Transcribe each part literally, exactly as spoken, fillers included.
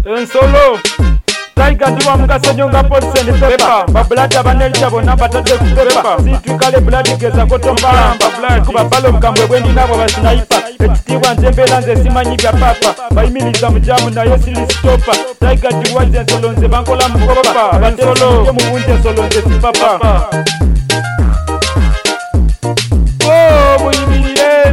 Ensolo Tiger ndiwa mkasenyo nga polisi ni pepa Babulata banelita bona batade kupepa Situikale bulati geza kotombala Kuba balo mkambwe bwendi nabo basnaipa Ekitiwa nzembela nze simanyi bya papa Bayimiliza mujamu na yosili stopa Tiger ndiwa nze nsolo nze bankola mkopa Batesolo ye mubunje nsolo nze si papa Oh muyimirire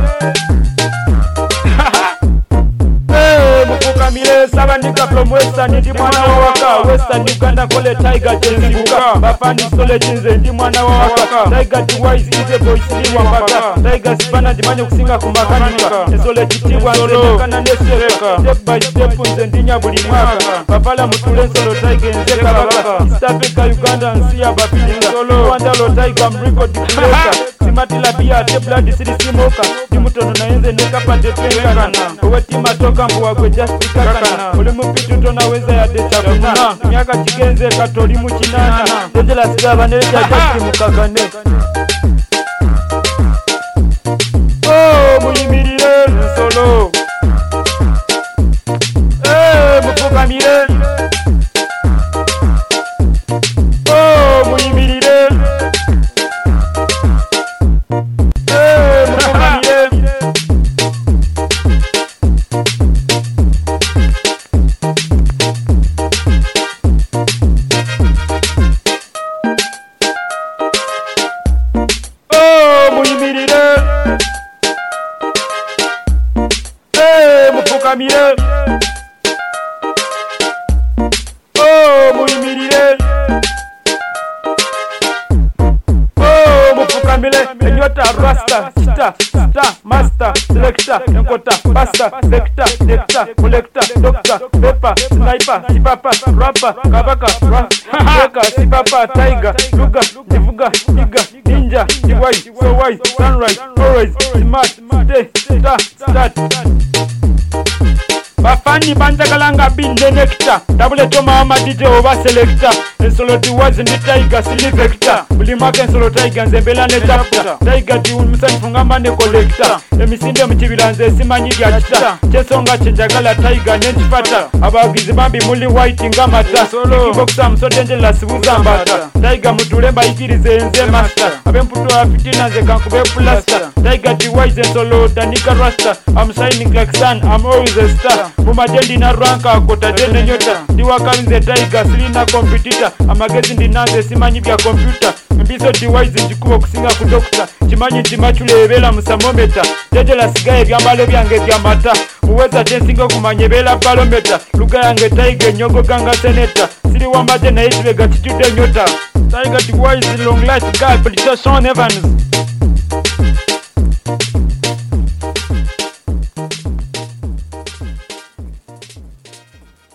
Mufukamile sabandika from Western ndi mwana wa waka Western Uganda kole Tiger jenzibuka Bafani sole chinze ndi mwana wa waka Tiger T-Wise ize boy sili wa mpaka Tiger Spana ndimanye kusinga kumakanika Nesole titiwa nze kana nesereka Step by step nze ndinya buli mwaka Bafala mutule nsolo Tiger nze kabaka East Africa Uganda nsi ya bapilika Wandalo Tiger mriko dikuleka Simatila bia te blood siri simoka Nimutono na enze nekapa tepenkana Uwetima toka mbuwa kwe just kakana Ulimu pitu tona weza ya decha kuna Miaka chigenze katoli muchinana Tendela sigaba neleta just mukakane Oh muyimirire nsolo Eh mufukamire Oh muyimirire Eh mufukamire Muyimirire Eh mufukamire Oh muyimirire Oh mufukamire Enyota rasta Sita Star Master Selector Enkota Basta Vector Nectar Collector Doctor Pepper Sniper Sipapa Rapper Kabaka Weka Sipapa Tiger Luga Nivuga Niga Ninja Wise So wise Sunrise Always Smart Stay Star Start Bafani banjagalanga binde nectar Double toma ama D J oba selector Ensolo T-Wise ndi Tiger sili vector Bulimake ensolo Tiger nzembela ne chapter Tiger diun misani fungamba ne collector Emisinde mchibila nze simanyi ya chita Chesonga chenjagala Tiger nenchifata Abagizi bambi muli white ngamata Kiboxa msodenje la sibuza mbata Tiger mutulemba ikirize enze master Abe mputu wa fitina nze kankube plaster Tiger T-Wise ensolo danika rasta I'm shining like sun, I'm always a star Mumajendi na ranka kota jene nyota Diwa kalinze Tiger silina kompetita Amagezi ndinanze simanyi bya kompyuta Mbiso T-Wise njikuwa kusinga kudokta Chimanyi nchimachule ebela musamometa Jeje la sigaye vyambalo vyange vya mata Uweza tensingo kumanyebela balometa Luga yange Tiger nyogo ganga seneta Sili wambate na itiwe gatitude nyota Tiger T-Wise long life guy Politician Evans